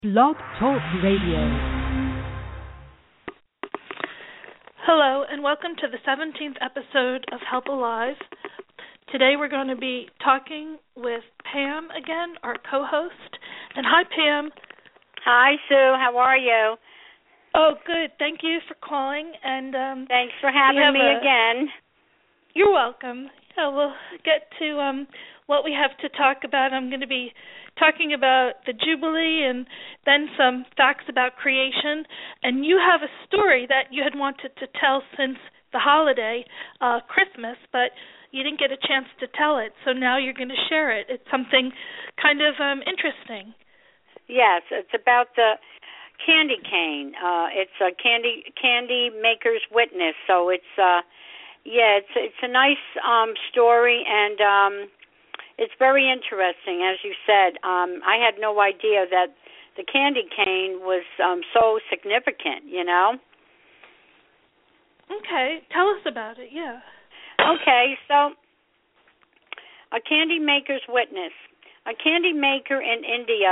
Blog Talk Radio. Hello, and welcome to the 17th episode of Help Alive. Today we're going to be talking with Pam again, our co-host. And hi, Pam. Hi, Sue. How are you? Oh, good. Thank you for calling. And thanks for having me again. You're welcome. We'll get to what we have to talk about. I'm going to be talking about the Jubilee and then some facts about creation. And you have a story that you had wanted to tell since the holiday, Christmas, but you didn't get a chance to tell it. So now you're going to share it. It's something kind of interesting. Yes, it's about the candy cane. It's a candy maker's witness. So it's it's a nice story, and it's very interesting, as you said. I had no idea that the candy cane was so significant, you know? Okay, tell us about it, yeah. Okay, so a candy maker's witness. A candy maker in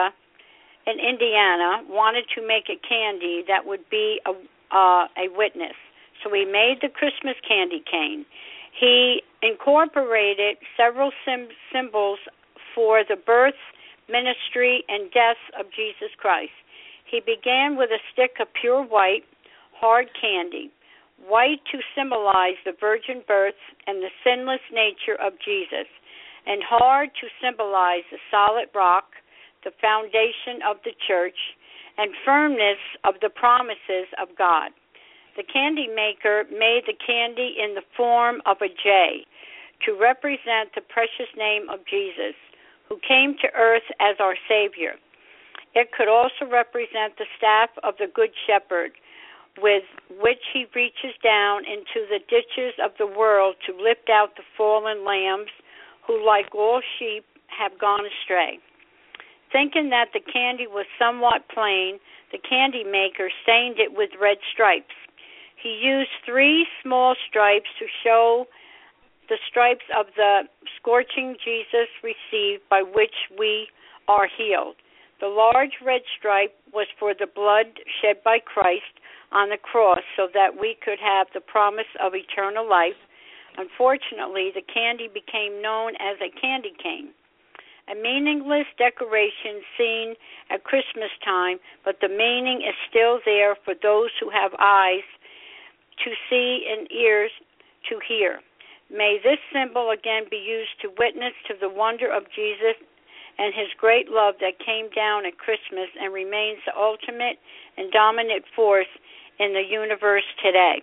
Indiana, wanted to make a candy that would be a witness. So he made the Christmas candy cane. He incorporated several symbols for the birth, ministry, and death of Jesus Christ. He began with a stick of pure white, hard candy, white to symbolize the virgin birth and the sinless nature of Jesus, and hard to symbolize the solid rock, the foundation of the church, and firmness of the promises of God. The candy maker made the candy in the form of a J to represent the precious name of Jesus, who came to earth as our Savior. It could also represent the staff of the Good Shepherd, with which he reaches down into the ditches of the world to lift out the fallen lambs who, like all sheep, have gone astray. Thinking that the candy was somewhat plain, the candy maker stained it with red stripes. He used 3 small stripes to show the stripes of the scorching Jesus received, by which we are healed. The large red stripe was for the blood shed by Christ on the cross, so that we could have the promise of eternal life. Unfortunately, the candy became known as a candy cane, a meaningless decoration seen at Christmas time, but the meaning is still there for those who have eyes to see and ears to hear. May this symbol again be used to witness to the wonder of Jesus and his great love that came down at Christmas and remains the ultimate and dominant force in the universe today.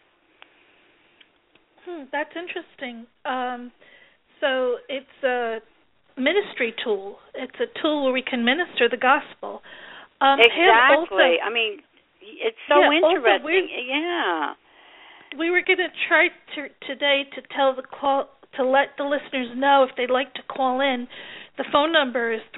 That's interesting. So it's a ministry tool. It's a tool where we can minister the gospel. Exactly. I mean, it's so interesting. We were going to try today to let the listeners know if they'd like to call in. The phone number is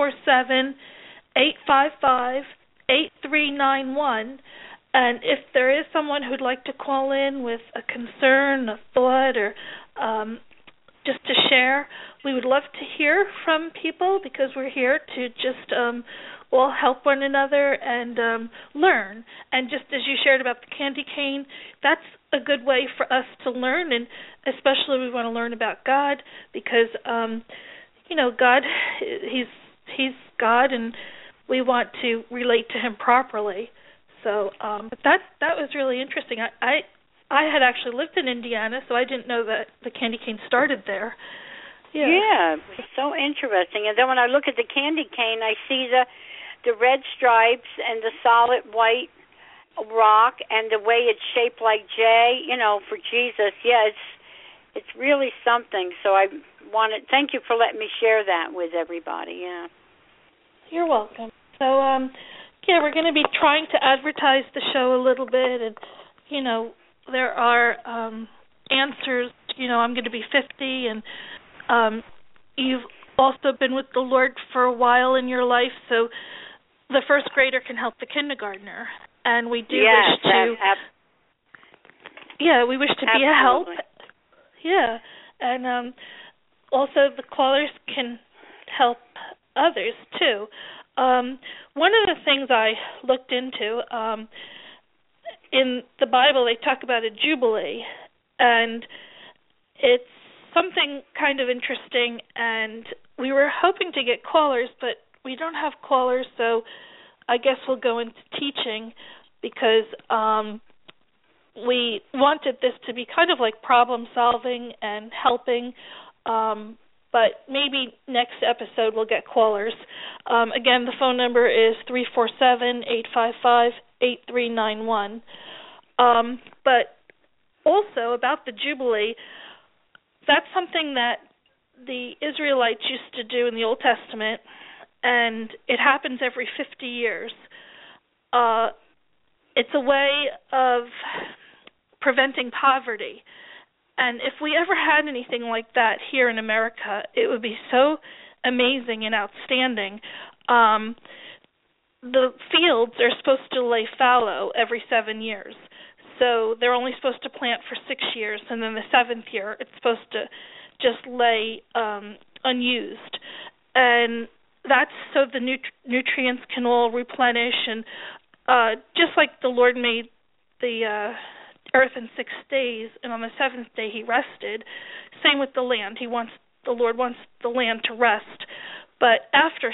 347-855-8391. And if there is someone who'd like to call in with a concern, a thought, or just to share, we would love to hear from people, because we're here to just all help one another and learn. And just as you shared about the candy cane, that's a good way for us to learn, and especially we want to learn about God, because God, he's God, and we want to relate to him properly. So, but that was really interesting. I had actually lived in Indiana, so I didn't know that the candy cane started there. Yeah, it's so interesting. And then when I look at the candy cane, I see the red stripes and the solid white rock and the way it's shaped like J, for Jesus. Yeah, it's really something. So thank you for letting me share that with everybody. Yeah. You're welcome. So, we're going to be trying to advertise the show a little bit, and, there are answers. I'm going to be 50, and you've also been with the Lord for a while in your life, so the first grader can help the kindergartner, and we do wish to. We wish to be a help. Yeah, and also the callers can help others too. One of the things I looked into, in the Bible, they talk about a jubilee, and it's something kind of interesting, and we were hoping to get callers, but we don't have callers, so I guess we'll go into teaching, because we wanted this to be kind of like problem solving and helping, but maybe next episode we'll get callers. Again, the phone number is 347-855-8391. But also about the Jubilee, that's something that the Israelites used to do in the Old Testament, and it happens every 50 years. It's a way of preventing poverty. And if we ever had anything like that here in America, it would be so amazing and outstanding. The fields are supposed to lay fallow every 7 years. So they're only supposed to plant for 6 years, and then the 7th year it's supposed to just lay unused. And that's so the nutrients can all replenish, and just like the Lord made the earth in 6 days, and on the 7th day he rested. Same with the land. The Lord wants the land to rest. But after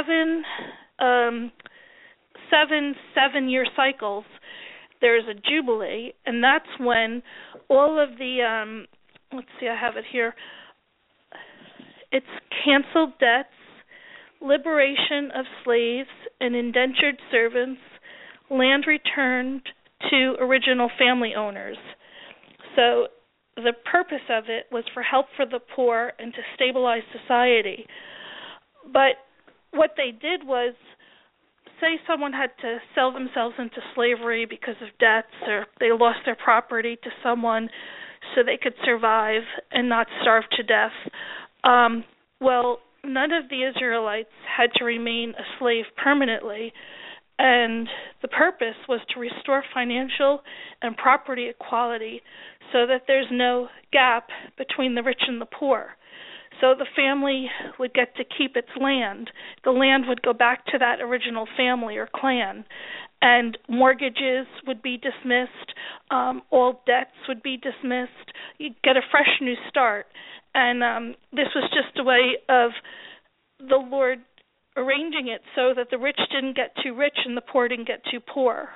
seven-year cycles, there's a jubilee, and that's when all of the let's see, I have it here. It's canceled debts, liberation of slaves and indentured servants, land returned to original family owners. So the purpose of it was for help for the poor and to stabilize society. But what they did was, say someone had to sell themselves into slavery because of debts, or they lost their property to someone so they could survive and not starve to death. Well, none of the Israelites had to remain a slave permanently. And the purpose was to restore financial and property equality so that there's no gap between the rich and the poor. So the family would get to keep its land. The land would go back to that original family or clan. And mortgages would be dismissed. All debts would be dismissed. You'd get a fresh new start. And this was just a way of the Lord arranging it so that the rich didn't get too rich and the poor didn't get too poor.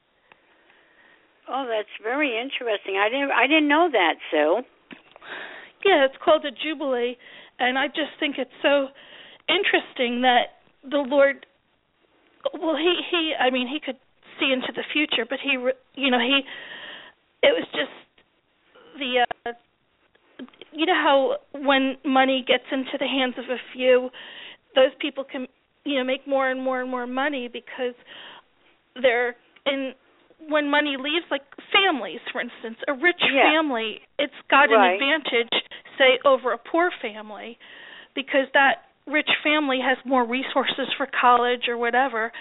Oh, that's very interesting. I didn't know that, Sue. Yeah, it's called a jubilee, and I just think it's so interesting that the Lord, well, he could see into the future, but it was just the, how when money gets into the hands of a few, those people can, make more and more and more money because they're in. When money leaves, like families, for instance, a rich family, it's got an advantage, say, over a poor family, because that rich family has more resources for college or whatever.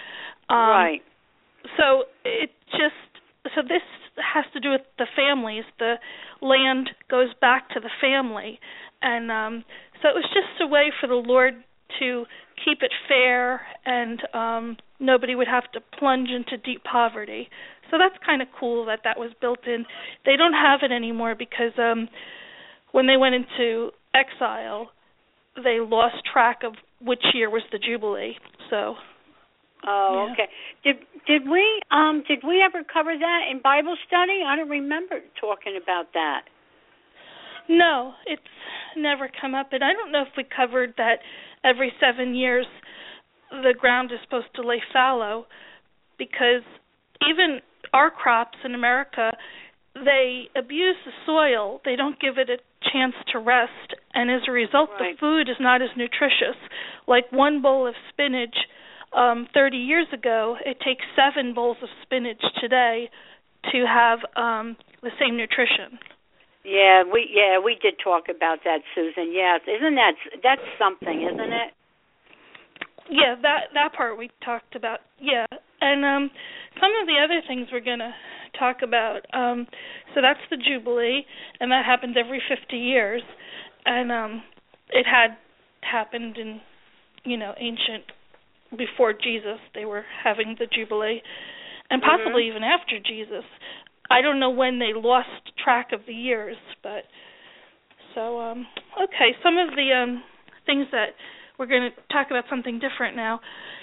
So so this has to do with the families. The land goes back to the family, and so it was just a way for the Lord to keep it fair, and nobody would have to plunge into deep poverty. So that's kind of cool that was built in. They don't have it anymore because when they went into exile, they lost track of which year was the Jubilee. So. Oh, yeah. Okay. Did we ever cover that in Bible study? I don't remember talking about that. No, it's never come up, and I don't know if we covered that every 7 years the ground is supposed to lay fallow, because even our crops in America, they abuse the soil. They don't give it a chance to rest, and as a result, the food is not as nutritious. Like one bowl of spinach 30 years ago, it takes 7 bowls of spinach today to have the same nutrition. Yeah, we did talk about that, Susan. Yes, that's something, isn't it? Yeah, that part we talked about. Yeah, and some of the other things we're going to talk about. So that's the Jubilee, and that happens every 50 years, and it had happened in ancient before Jesus they were having the Jubilee, and possibly even after Jesus. I don't know when they lost track of the years, but so okay. Some of the things that we're going to talk about something different now.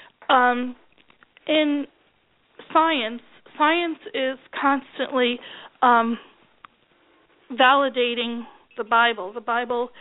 In science is constantly validating the Bible. The Bible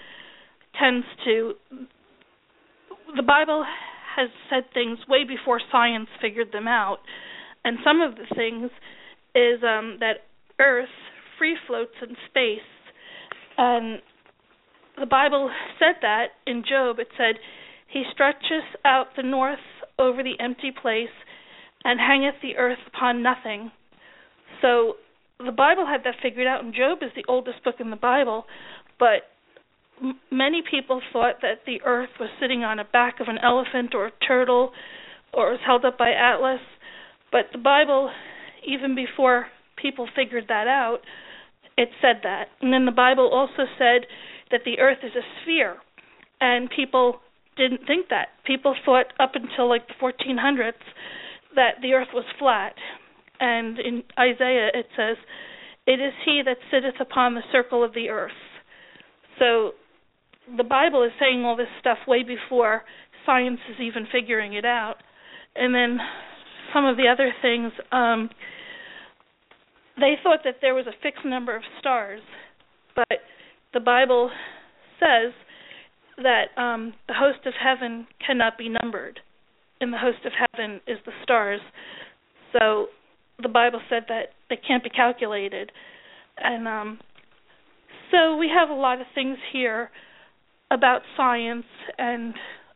has said things way before science figured them out, and some of the things is that Earth free floats in space, and the Bible said that in Job. It said, "He stretches out the north over the empty place, and hangeth the earth upon nothing." So the Bible had that figured out, and Job is the oldest book in the Bible, but many people thought that the earth was sitting on the back of an elephant or a turtle, or was held up by Atlas. But the Bible, even before people figured that out, it said that. And then the Bible also said that the earth is a sphere, and people didn't think that. People thought up until like the 1400s that the earth was flat. And in Isaiah it says, "It is he that sitteth upon the circle of the earth." So the Bible is saying all this stuff way before science is even figuring it out. And then some of the other things, they thought that there was a fixed number of stars, but the Bible says that the host of heaven cannot be numbered, and the host of heaven is the stars. So the Bible said that they can't be calculated. And so we have a lot of things here about science, and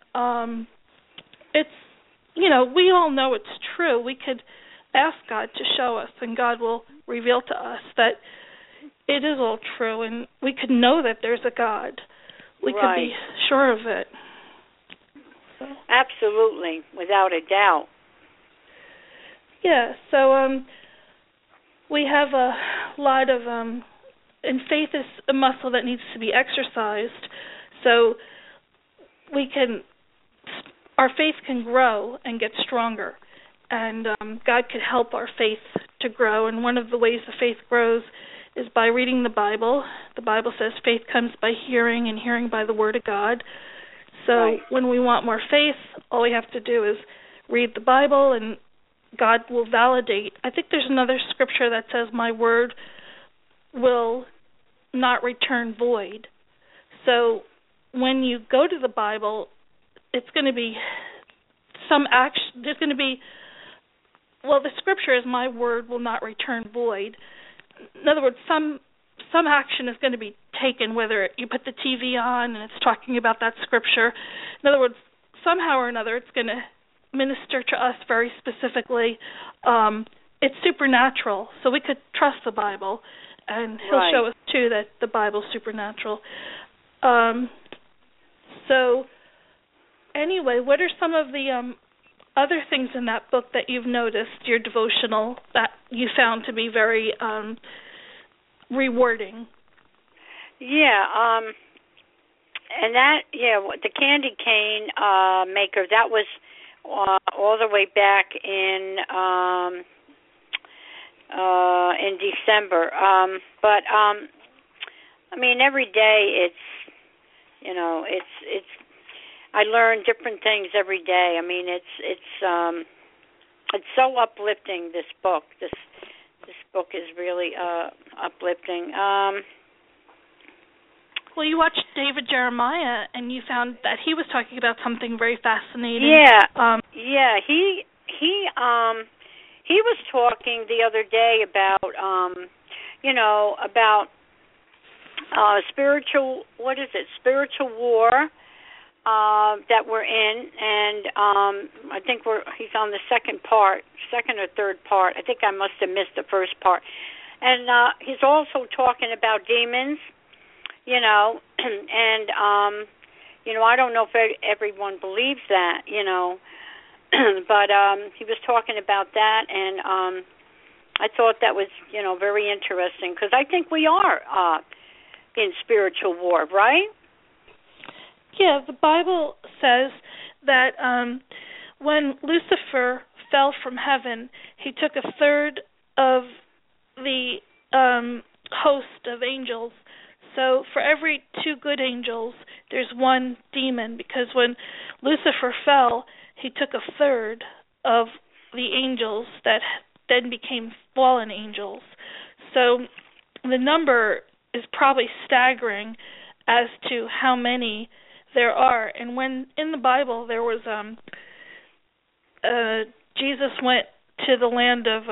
it's, we all know it's true. We could ask God to show us, and God will reveal to us that it is all true, and we could know that there's a God. We could be sure of it. So. Absolutely, without a doubt. Yeah, so we have a lot of, and faith is a muscle that needs to be exercised, so our faith can grow and get stronger, and God could help our faith to grow, and one of the ways the faith grows is by reading the Bible. The Bible says faith comes by hearing, and hearing by the Word of God. So when we want more faith, all we have to do is read the Bible, and God will validate. I think there's another scripture that says, "My word will not return void." So when you go to the Bible, it's going to be some action. There's going to be, the scripture is, "My word will not return void." In other words, some action is going to be taken, whether you put the TV on and it's talking about that scripture. In other words, somehow or another, it's going to minister to us very specifically. It's supernatural, so we could trust the Bible, and He'll show us too that the Bible's supernatural. So anyway, what are some of the other things in that book that you've noticed, your devotional, that you found to be very rewarding? Yeah, and that, the candy cane maker, that was all the way back in December. But I mean, every day it's I learn different things every day. I mean, it's so uplifting. This book book is really uplifting. Well, you watched David Jeremiah, and you found that he was talking about something very fascinating. Yeah, He was talking the other day about spiritual war that we're in, and I think he's on the second or third part. I think I must have missed the first part. And he's also talking about demons, and I don't know if everyone believes that, but he was talking about that, and I thought that was, very interesting, because I think we are in spiritual war, right? Yeah, the Bible says that when Lucifer fell from heaven, he took a third of the host of angels. So for every 2 good angels, there's 1 demon, because when Lucifer fell, he took a third of the angels that then became fallen angels. So the number is probably staggering as to how many there are. And when in the Bible there was Jesus went to the land of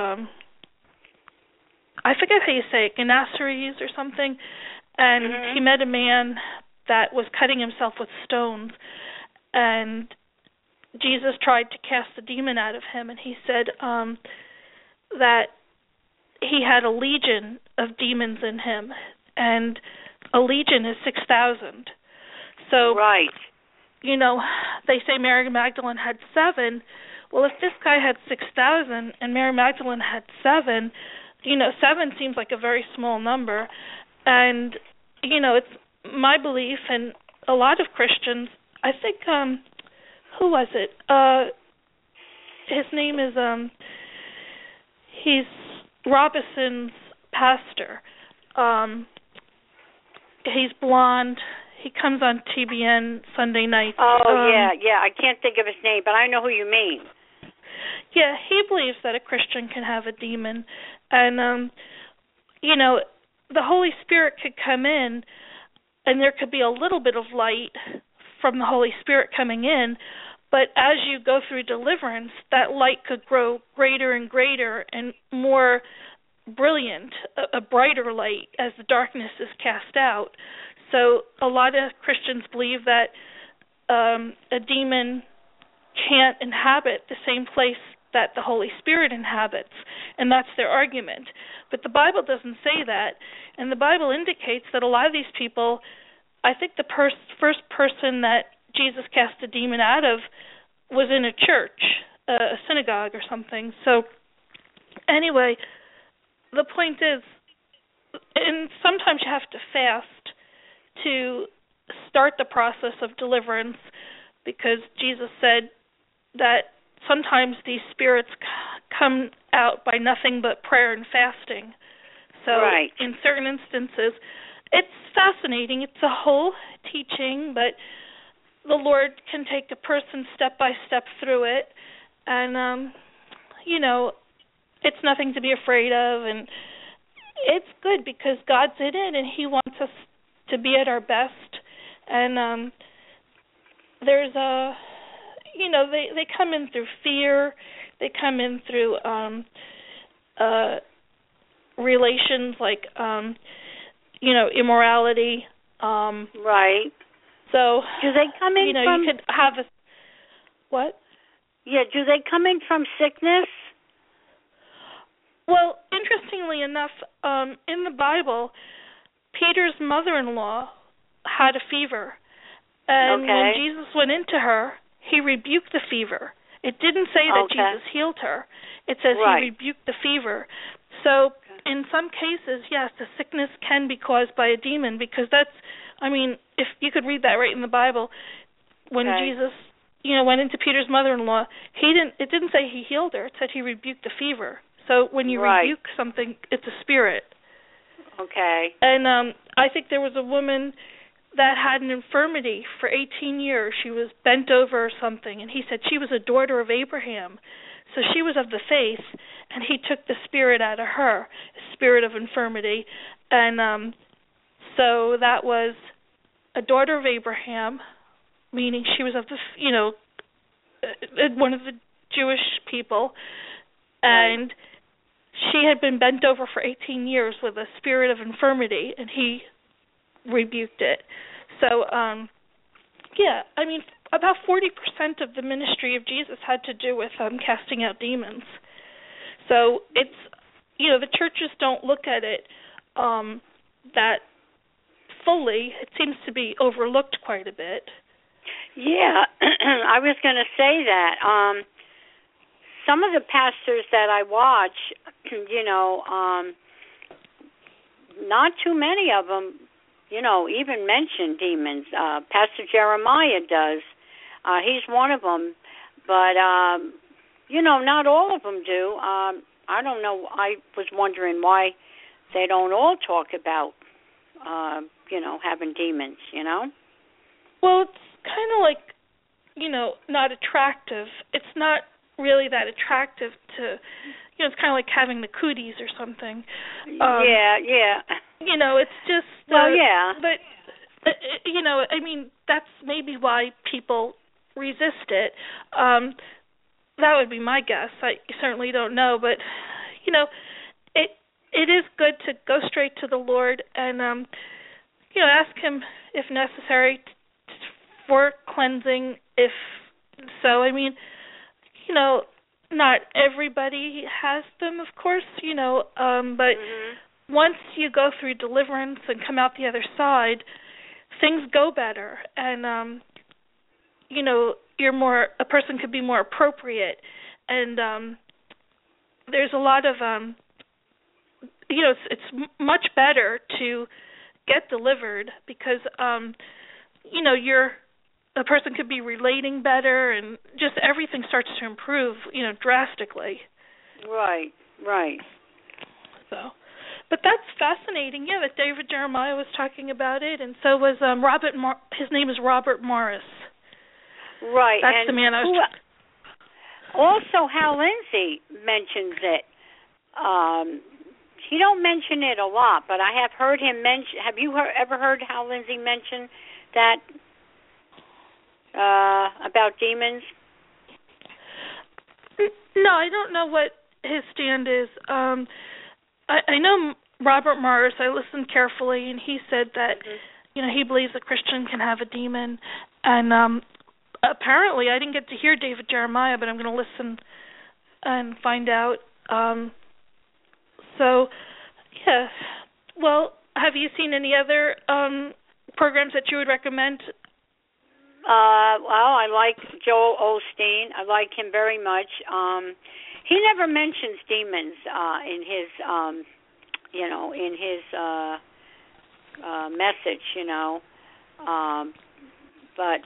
I forget how you say it, Gennesaret or something, and he met a man that was cutting himself with stones, and Jesus tried to cast the demon out of him, and he said that he had a legion of demons in him, and a legion is 6,000. So, right. You know, they say Mary Magdalene had 7. Well, if this guy had 6,000 and Mary Magdalene had 7, you know, 7 seems like a very small number. And, you know, it's my belief, and a lot of Christians, I think, who was it? His name is, he's Robeson's pastor. He's blonde. He comes on TBN Sunday nights. Oh, yeah. I can't think of his name, but I know who you mean. Yeah, he believes that a Christian can have a demon. And, you know, the Holy Spirit could come in, and there could be a little bit of light from the Holy Spirit coming in, but as you go through deliverance, that light could grow greater and greater and more brilliant, a brighter light as the darkness is cast out. So a lot of Christians believe that a demon can't inhabit the same place that the Holy Spirit inhabits, and that's their argument. But the Bible doesn't say that, and the Bible indicates that a lot of these people, I think the first person that Jesus cast a demon out of was in a church, a synagogue or something. So anyway, the point is, and sometimes you have to fast to start the process of deliverance, because Jesus said that sometimes these spirits come out by nothing but prayer and fasting. So right. In certain instances, it's fascinating. It's a whole teaching, but the Lord can take a person step by step through it, and, you know, it's nothing to be afraid of, and it's good because God's in it, and He wants us to be at our best. And there's a, you know, they come in through fear, they come in through relations like, you know, immorality. Right. So, do they come in from... you could have a... What? Yeah, do they come in from sickness? Well, interestingly enough, in the Bible, Peter's mother-in-law had a fever. And when Jesus went into her, He rebuked the fever. It didn't say that Jesus healed her. It says He rebuked the fever. So in some cases, yes, the sickness can be caused by a demon, because that's, I mean, if you could read that right in the Bible, when Jesus, you know, went into Peter's mother-in-law, it didn't say He healed her. It said He rebuked the fever. So when you rebuke something, it's a spirit. Okay. And I think there was a woman that had an infirmity for 18 years. She was bent over or something, and He said she was a daughter of Abraham. So she was of the faith, and He took the spirit out of her, the spirit of infirmity. And so that was a daughter of Abraham, meaning she was of the, you know, one of the Jewish people, and she had been bent over for 18 years with a spirit of infirmity, and He rebuked it. So, yeah, I mean, about 40% of the ministry of Jesus had to do with casting out demons. So it's, you know, the churches don't look at it that fully. It seems to be overlooked quite a bit. Yeah, I was going to say that. Some of the pastors that I watch, you know, not too many of them, you know, even mention demons. Pastor Jeremiah does. He's one of them. But not all of them do. I don't know. I was wondering why they don't all talk about, having demons. Well, it's kind of like, not attractive. It's not really that attractive to, it's kind of like having the cooties or something. Yeah. It's just. Yeah. But, that's maybe why people resist it. That would be my guess. I certainly don't know, but it is good to go straight to the Lord and ask Him if necessary for cleansing. If so, not everybody has them, of course, but once you go through deliverance and come out the other side, things go better, and a person could be more appropriate, and there's a lot of it's much better to get delivered because a person could be relating better, and just everything starts to improve drastically. Right. So, but that's fascinating. Yeah, that David Jeremiah was talking about it, and so was Robert. His name is Robert Morris. Right. That's the man I was. Also, Hal Lindsey mentions it. He don't mention it a lot, but I have heard him mention. Have you ever heard Hal Lindsey mention that about demons? No, I don't know what his stand is. I know Robert Morris. I listened carefully, and he said that he believes a Christian can have a demon, and apparently I didn't get to hear David Jeremiah, but I'm going to listen and find out. So, yeah. Well, have you seen any other programs that you would recommend? Well, I like Joel Osteen. I like him very much. He never mentions demons in his, message, but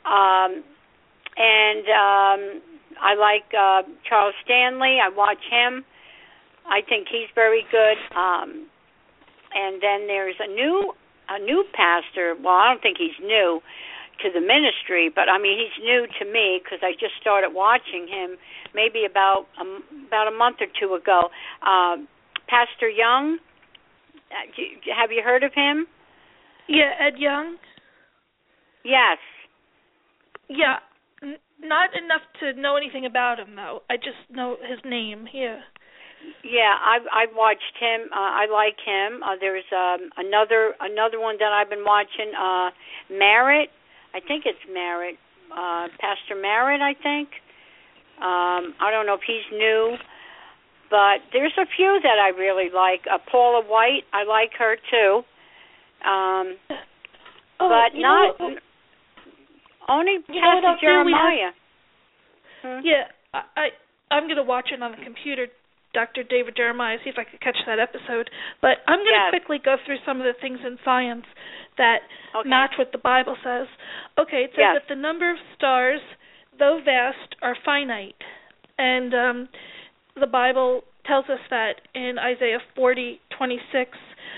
I like Charles Stanley. I watch him. I think he's very good. And then there's a new pastor. Well, I don't think he's new to the ministry, but he's new to me because I just started watching him maybe about a month or two ago. Pastor Young. Have you heard of him? Yeah, Ed Young. Yes. Yeah, not enough to know anything about him though. I just know his name. Yeah. Yeah, I've watched him. I like him. There's another one that I've been watching. Merritt. I think it's Merritt. Pastor Merritt, I think. I don't know if he's new, but there's a few that I really like. Paula White, I like her too. But not only Pastor Jeremiah. Yeah, I'm going to watch it on the computer, Dr. David Jeremiah, see if I could catch that episode. But I'm going to quickly go through some of the things in science that match what the Bible says. Okay, it says that the number of stars, though vast, are finite. And the Bible tells us that in Isaiah 40:26.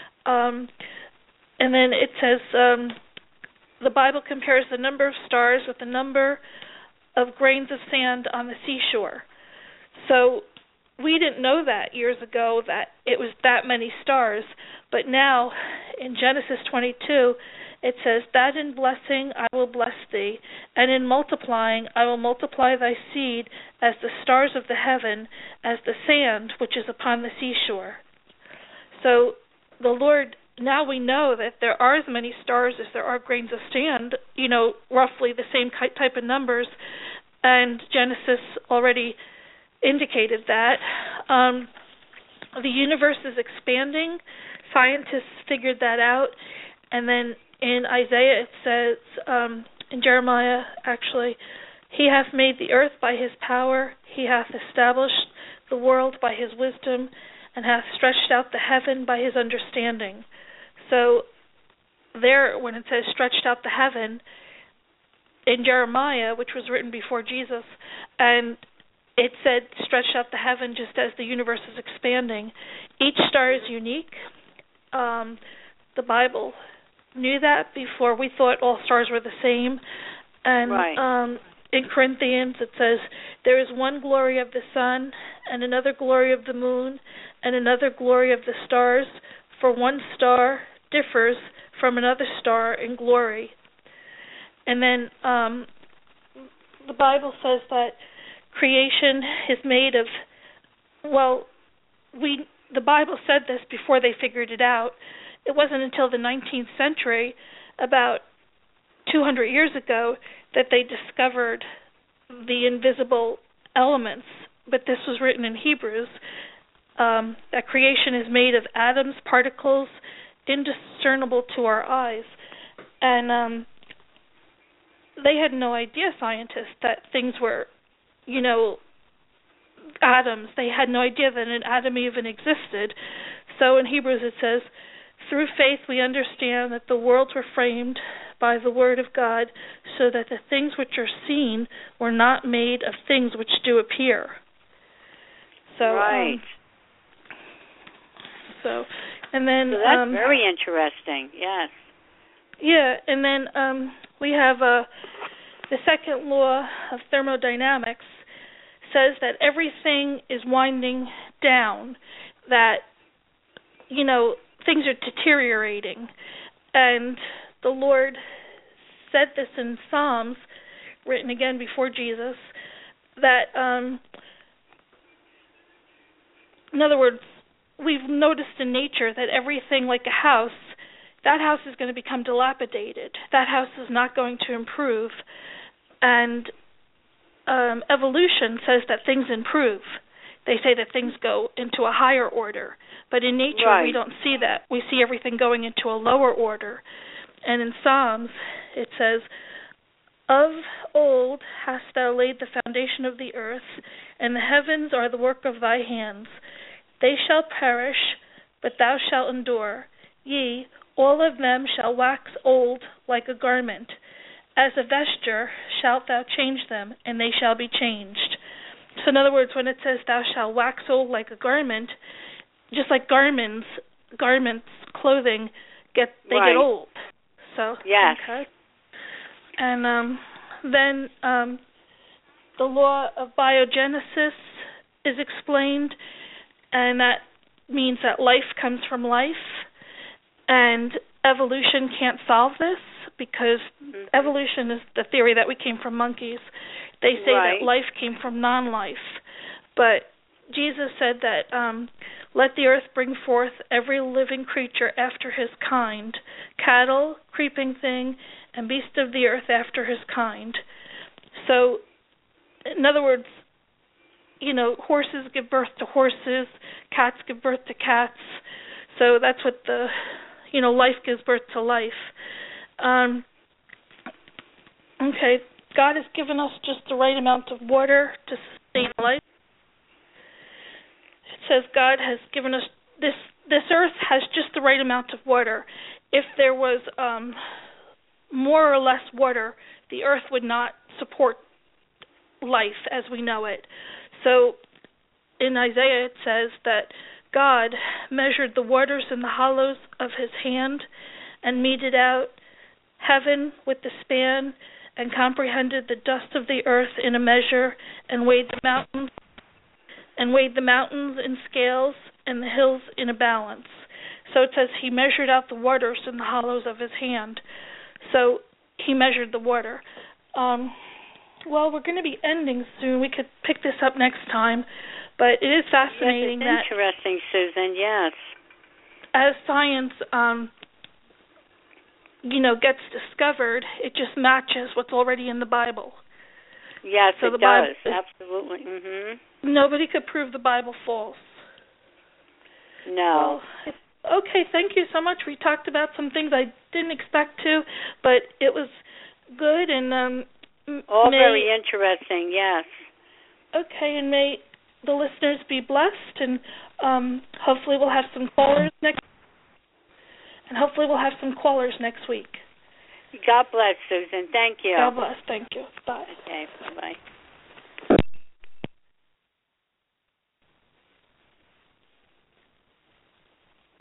And then it says the Bible compares the number of stars with the number of grains of sand on the seashore. So we didn't know that years ago, that it was that many stars. But now, in Genesis 22, it says, that in blessing I will bless thee, and in multiplying I will multiply thy seed as the stars of the heaven, as the sand which is upon the seashore. So the Lord, now we know that there are as many stars as there are grains of sand, roughly the same type of numbers, and Genesis already indicated that. The universe is expanding. Scientists figured that out. And then in Isaiah it says, in Jeremiah actually, he hath made the earth by his power, he hath established the world by his wisdom, and hath stretched out the heaven by his understanding. So there, when it says stretched out the heaven, in Jeremiah, which was written before Jesus, and it said, stretched out the heaven just as the universe is expanding. Each star is unique. The Bible knew that before. We thought all stars were the same. And right. In Corinthians it says, there is one glory of the sun, and another glory of the moon, and another glory of the stars, for one star differs from another star in glory. And then the Bible says that creation is made of, the Bible said this before they figured it out. It wasn't until the 19th century, about 200 years ago, that they discovered the invisible elements. But this was written in Hebrews, that creation is made of atoms, particles, indiscernible to our eyes. And they had no idea, scientists, that things were, atoms. They had no idea that an atom even existed. So in Hebrews it says, through faith we understand that the worlds were framed by the word of God, so that the things which are seen were not made of things which do appear. So, right. And then... So that's very interesting, yes. Yeah, and then we have the second law of thermodynamics says that everything is winding down, that, things are deteriorating. And the Lord said this in Psalms, written again before Jesus, that, in other words, we've noticed in nature that everything, like a house, that house is going to become dilapidated. That house is not going to improve. And evolution says that things improve. They say that things go into a higher order. But in nature, right. We don't see that. We see everything going into a lower order. And in Psalms, it says, of old hast thou laid the foundation of the earth, and the heavens are the work of thy hands. They shall perish, but thou shalt endure. Yea, all of them shall wax old like a garment. As a vesture shalt thou change them, and they shall be changed. So in other words, when it says thou shalt wax old like a garment, just like garments, clothing, get old. So yes. Okay. And then the law of biogenesis is explained, and that means that life comes from life, and evolution can't solve this because evolution is the theory that we came from monkeys. They say right. that life came from non-life, but Jesus said that let the earth bring forth every living creature after his kind, cattle, creeping thing, and beast of the earth after his kind. So, in other words, horses give birth to horses, cats give birth to cats. So that's what life gives birth to life. Okay, God has given us just the right amount of water to sustain life. It says God has given us this earth has just the right amount of water. If there was more or less water, the earth would not support life as we know it. So in Isaiah it says that God measured the waters in the hollows of his hand and meted out heaven with the span and comprehended the dust of the earth in a measure and weighed the mountains in scales and the hills in a balance. So it says he measured out the waters in the hollows of his hand. So he measured the water. Well, we're going to be ending soon. We could pick this up next time, but it is fascinating. Yes, it's interesting, Susan, yes. As science, gets discovered, it just matches what's already in the Bible. Yes, so it does, Bible, absolutely. Mm-hmm. Nobody could prove the Bible false. No. Well, okay, thank you so much. We talked about some things I didn't expect to, but it was good and... all very interesting, yes. Okay, and may the listeners be blessed, and hopefully we'll have some callers next week. God bless, Susan. Thank you. God bless. Thank you. Bye. Okay, bye-bye.